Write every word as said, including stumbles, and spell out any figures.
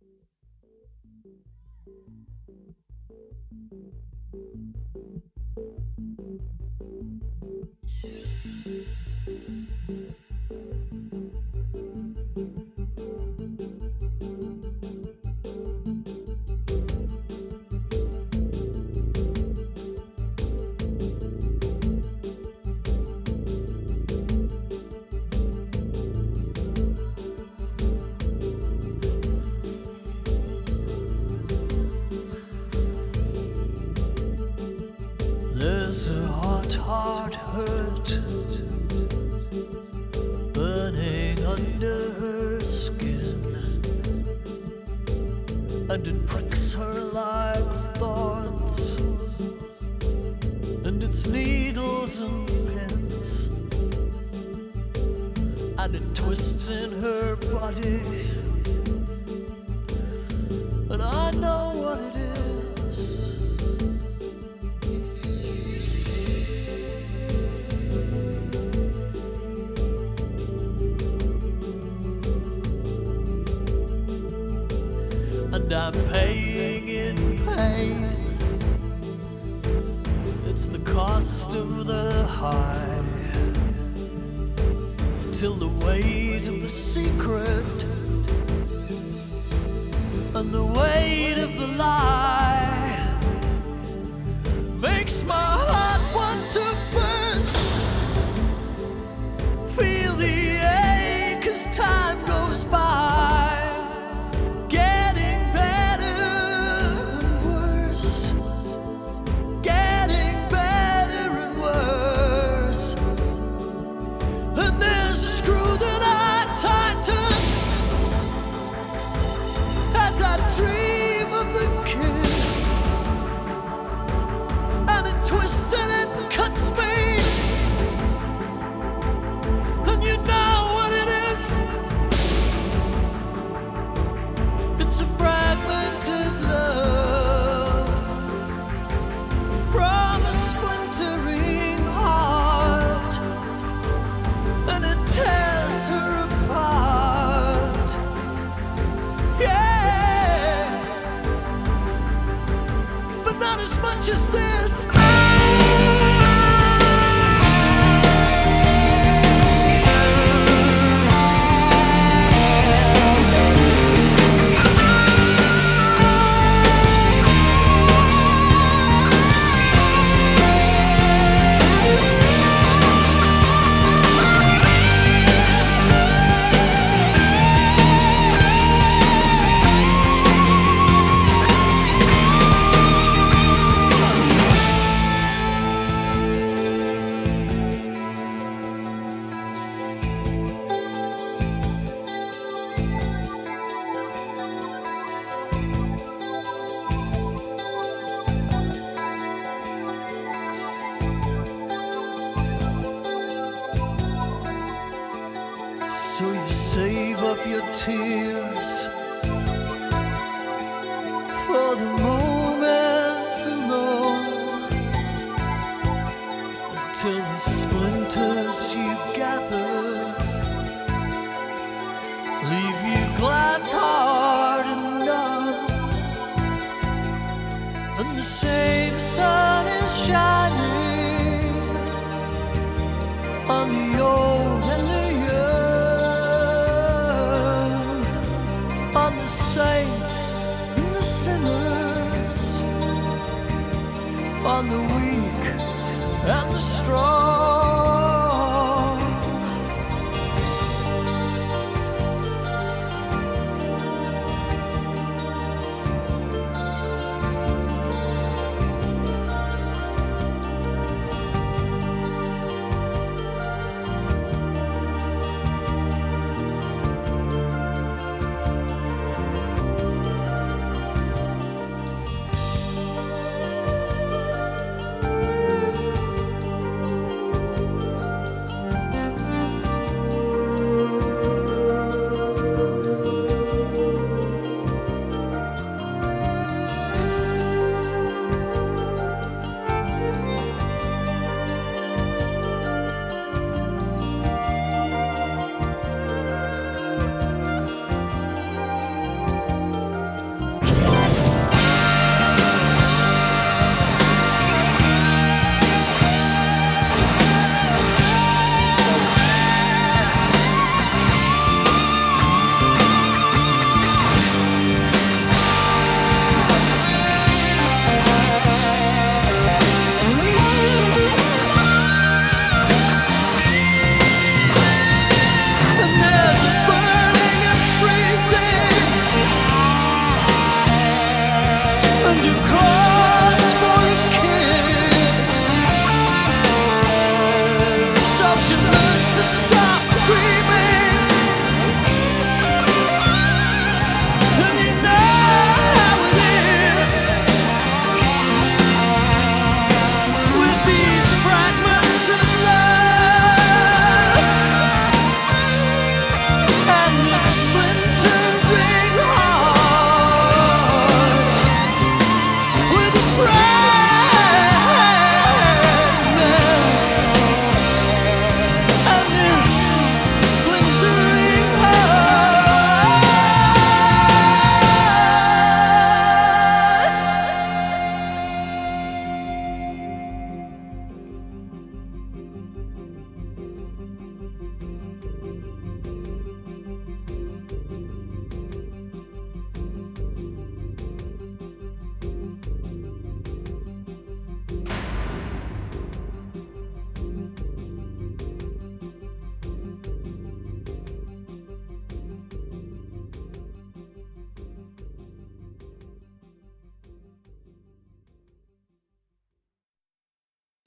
There's a hot, hard hurt burning under her skin, and it pricks her like thorns, and it's needles and pins, and it twists in her body, and I know what it is. And I'm paying in pain. It's the cost of the high, till the weight of the secret and the weight of the lie makes my heart want to burst. Feel the ache as time goes by. As I dream of the kiss, and it twists and it cuts me, and you know what it is. It's a fragment of love from a splintering heart, and it tears her apart. Yeah. Not as much as this. So you save up your tears for the moment alone, until the splinters you gather leave you glass hard and numb, and the same sun is shining on the old and the on the saints and the sinners, on the weak and the strong.